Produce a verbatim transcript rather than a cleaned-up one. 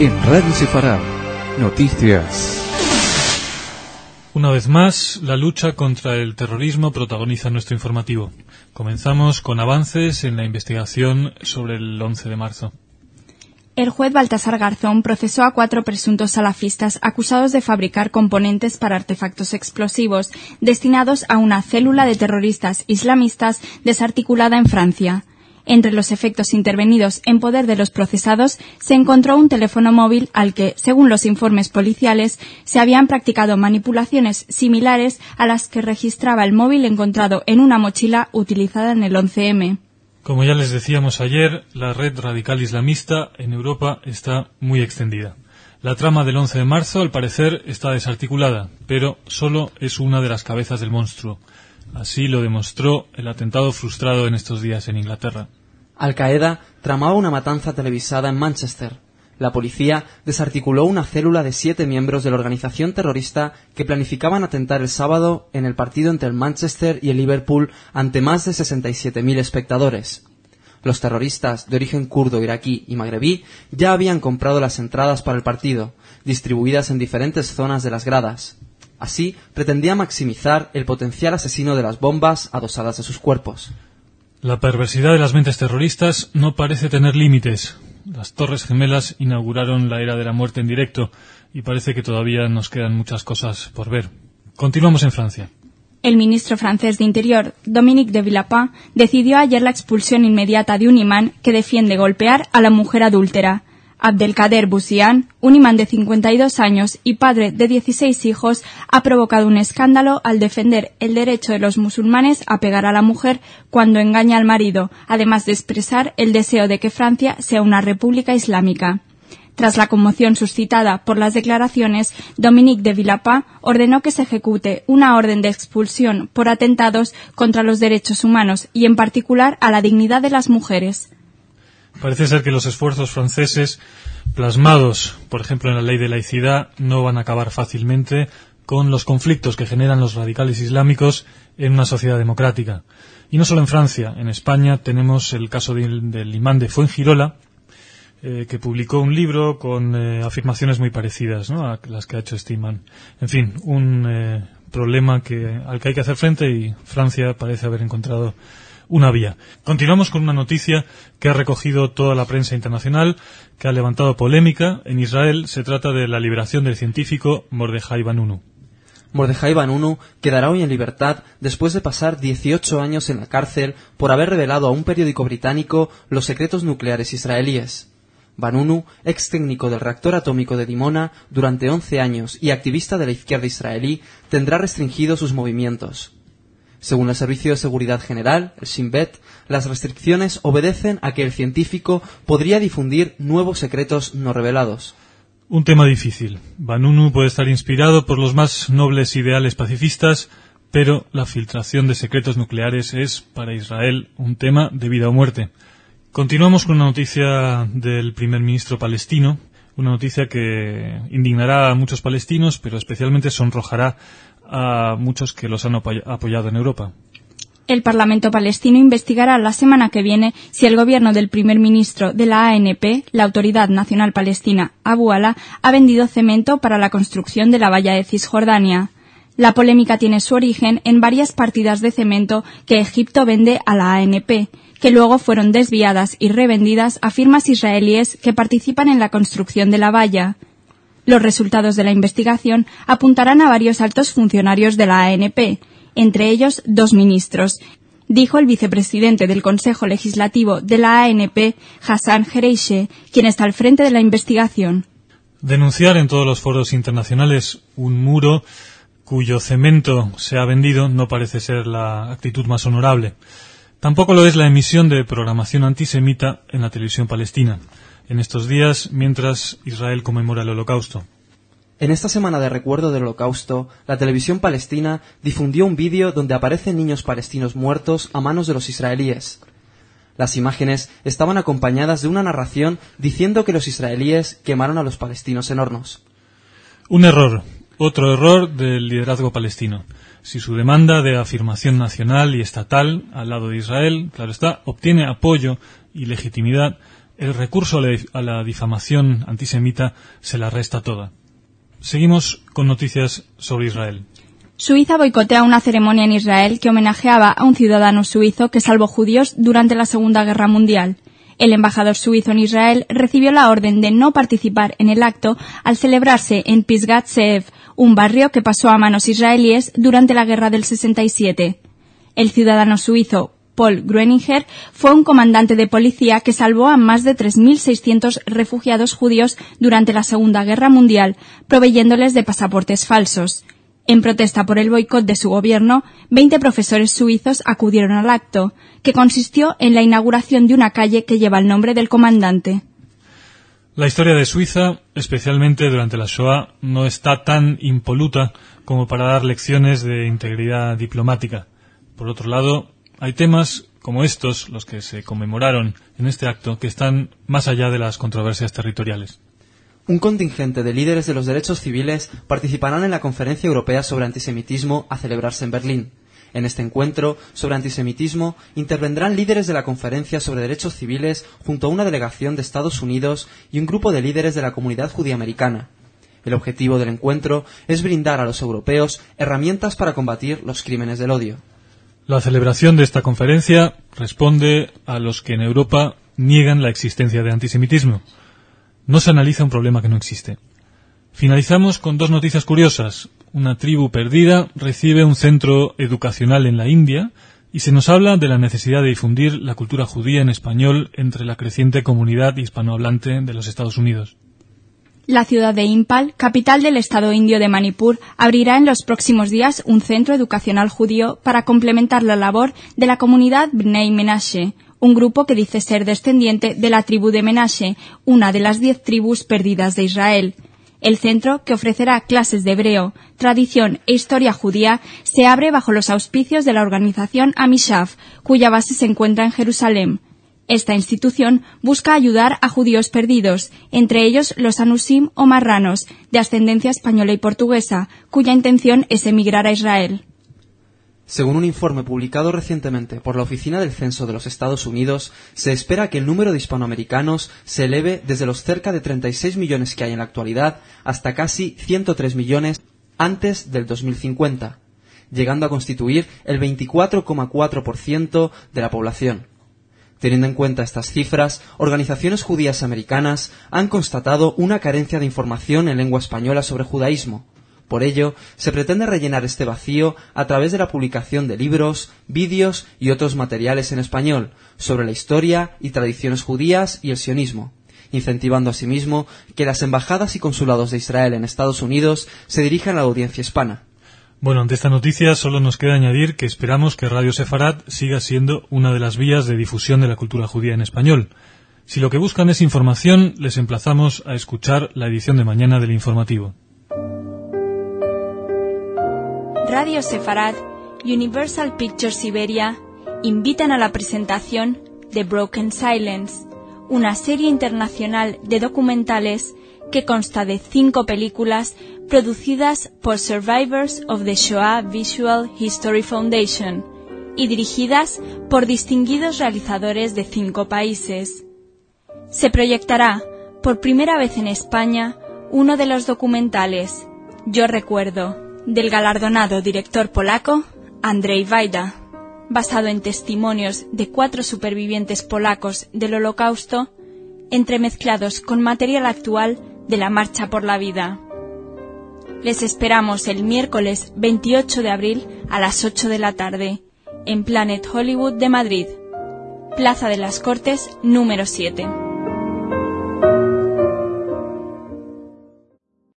En Radio Sefarad, noticias. Una vez más, la lucha contra el terrorismo protagoniza nuestro informativo. Comenzamos con avances en la investigación sobre el once de marzo. El juez Baltasar Garzón procesó a cuatro presuntos salafistas acusados de fabricar componentes para artefactos explosivos destinados a una célula de terroristas islamistas desarticulada en Francia. Entre los efectos intervenidos en poder de los procesados se encontró un teléfono móvil al que, según los informes policiales, se habían practicado manipulaciones similares a las que registraba el móvil encontrado en una mochila utilizada en el once eme. Como ya les decíamos ayer, la red radical islamista en Europa está muy extendida. La trama del once de marzo, al parecer, está desarticulada, pero solo es una de las cabezas del monstruo. Así lo demostró el atentado frustrado en estos días en Inglaterra. Al-Qaeda tramaba una matanza televisada en Manchester. La policía desarticuló una célula de siete miembros de la organización terrorista que planificaban atentar el sábado en el partido entre el Manchester y el Liverpool ante más de sesenta y siete mil espectadores. Los terroristas de origen kurdo, iraquí y magrebí ya habían comprado las entradas para el partido, distribuidas en diferentes zonas de las gradas. Así, pretendía maximizar el potencial asesino de las bombas adosadas a sus cuerpos. La perversidad de las mentes terroristas no parece tener límites. Las Torres Gemelas inauguraron la era de la muerte en directo y parece que todavía nos quedan muchas cosas por ver. Continuamos en Francia. El ministro francés de Interior, Dominique de Villepin, decidió ayer la expulsión inmediata de un imán que defiende golpear a la mujer adúltera. Abdelkader Bouziane, un imán de cincuenta y dos años y padre de dieciséis hijos, ha provocado un escándalo al defender el derecho de los musulmanes a pegar a la mujer cuando engaña al marido, además de expresar el deseo de que Francia sea una república islámica. Tras la conmoción suscitada por las declaraciones, Dominique de Villepin ordenó que se ejecute una orden de expulsión por atentados contra los derechos humanos y, en particular, a la dignidad de las mujeres. Parece ser que los esfuerzos franceses, plasmados, por ejemplo, en la ley de laicidad, no van a acabar fácilmente con los conflictos que generan los radicales islámicos en una sociedad democrática. Y no solo en Francia, en España tenemos el caso del, del imán de Fuengirola, eh, que publicó un libro con eh, afirmaciones muy parecidas, ¿no?, a las que ha hecho este imán. En fin, un eh, problema que, al que hay que hacer frente, y Francia parece haber encontrado una vía. Continuamos con una noticia que ha recogido toda la prensa internacional, que ha levantado polémica. En Israel se trata de la liberación del científico Mordejai Vanunu. Mordejai Vanunu quedará hoy en libertad después de pasar dieciocho años en la cárcel por haber revelado a un periódico británico los secretos nucleares israelíes. Vanunu, ex técnico del reactor atómico de Dimona durante once años y activista de la izquierda israelí, tendrá restringidos sus movimientos. Según el Servicio de Seguridad General, el Shin Bet, las restricciones obedecen a que el científico podría difundir nuevos secretos no revelados. Un tema difícil. Vanunu puede estar inspirado por los más nobles ideales pacifistas, pero la filtración de secretos nucleares es, para Israel, un tema de vida o muerte. Continuamos con una noticia del primer ministro palestino, una noticia que indignará a muchos palestinos, pero especialmente sonrojará a muchos que los han apoyado en Europa. El Parlamento palestino investigará la semana que viene si el gobierno del primer ministro de la A N P, la Autoridad Nacional Palestina, Abu Ala, ha vendido cemento para la construcción de la valla de Cisjordania. La polémica tiene su origen en varias partidas de cemento que Egipto vende a la A N P, que luego fueron desviadas y revendidas a firmas israelíes que participan en la construcción de la valla. Los resultados de la investigación apuntarán a varios altos funcionarios de la A N P, entre ellos dos ministros, dijo el vicepresidente del Consejo Legislativo de la A N P, Hassan Gereishe, quien está al frente de la investigación. Denunciar en todos los foros internacionales un muro cuyo cemento se ha vendido no parece ser la actitud más honorable. Tampoco lo es la emisión de programación antisemita en la televisión palestina en estos días, mientras Israel conmemora el Holocausto. En esta semana de recuerdo del Holocausto, la televisión palestina difundió un vídeo donde aparecen niños palestinos muertos a manos de los israelíes. Las imágenes estaban acompañadas de una narración diciendo que los israelíes quemaron a los palestinos en hornos. Un error, otro error del liderazgo palestino. Si su demanda de afirmación nacional y estatal al lado de Israel, claro está, obtiene apoyo y legitimidad, el recurso a la, a la difamación antisemita se la resta toda. Seguimos con noticias sobre Israel. Suiza boicotea una ceremonia en Israel que homenajeaba a un ciudadano suizo que salvó judíos durante la Segunda Guerra Mundial. El embajador suizo en Israel recibió la orden de no participar en el acto al celebrarse en Pisgat Ze'ev, un barrio que pasó a manos israelíes durante la Guerra del sesenta y siete. El ciudadano suizo Paul Grueninger fue un comandante de policía que salvó a más de tres mil seiscientos refugiados judíos durante la Segunda Guerra Mundial, proveyéndoles de pasaportes falsos. En protesta por el boicot de su gobierno, veinte profesores suizos acudieron al acto, que consistió en la inauguración de una calle que lleva el nombre del comandante. La historia de Suiza, especialmente durante la Shoah, no está tan impoluta como para dar lecciones de integridad diplomática. Por otro lado, hay temas como estos, los que se conmemoraron en este acto, que están más allá de las controversias territoriales. Un contingente de líderes de los derechos civiles participarán en la Conferencia Europea sobre Antisemitismo a celebrarse en Berlín. En este encuentro sobre antisemitismo intervendrán líderes de la Conferencia sobre Derechos Civiles junto a una delegación de Estados Unidos y un grupo de líderes de la comunidad judía americana. El objetivo del encuentro es brindar a los europeos herramientas para combatir los crímenes del odio. La celebración de esta conferencia responde a los que en Europa niegan la existencia de antisemitismo. No se analiza un problema que no existe. Finalizamos con dos noticias curiosas. Una tribu perdida recibe un centro educacional en la India y se nos habla de la necesidad de difundir la cultura judía en español entre la creciente comunidad hispanohablante de los Estados Unidos. La ciudad de Impal, capital del estado indio de Manipur, abrirá en los próximos días un centro educacional judío para complementar la labor de la comunidad Bnei Menashe, un grupo que dice ser descendiente de la tribu de Menashe, una de las diez tribus perdidas de Israel. El centro, que ofrecerá clases de hebreo, tradición e historia judía, se abre bajo los auspicios de la organización Amishav, cuya base se encuentra en Jerusalén. Esta institución busca ayudar a judíos perdidos, entre ellos los anusim o marranos, de ascendencia española y portuguesa, cuya intención es emigrar a Israel. Según un informe publicado recientemente por la Oficina del Censo de los Estados Unidos, se espera que el número de hispanoamericanos se eleve desde los cerca de treinta y seis millones que hay en la actualidad hasta casi ciento tres millones antes del dos mil cincuenta, llegando a constituir el veinticuatro coma cuatro por ciento de la población. Teniendo en cuenta estas cifras, organizaciones judías americanas han constatado una carencia de información en lengua española sobre judaísmo. Por ello, se pretende rellenar este vacío a través de la publicación de libros, vídeos y otros materiales en español sobre la historia y tradiciones judías y el sionismo, incentivando asimismo que las embajadas y consulados de Israel en Estados Unidos se dirijan a la audiencia hispana. Bueno, ante esta noticia solo nos queda añadir que esperamos que Radio Sefarad siga siendo una de las vías de difusión de la cultura judía en español. Si lo que buscan es información, les emplazamos a escuchar la edición de mañana del informativo. Radio Sefarad, Universal Pictures Iberia, invitan a la presentación de Broken Silence, una serie internacional de documentales que consta de cinco películas producidas por Survivors of the Shoah Visual History Foundation y dirigidas por distinguidos realizadores de cinco países. Se proyectará por primera vez en España uno de los documentales, Yo Recuerdo, del galardonado director polaco Andrzej Wajda, basado en testimonios de cuatro supervivientes polacos del Holocausto, entremezclados con material actual de la Marcha por la Vida. Les esperamos el miércoles veintiocho de abril a las ocho de la tarde, en Planet Hollywood de Madrid, Plaza de las Cortes número siete.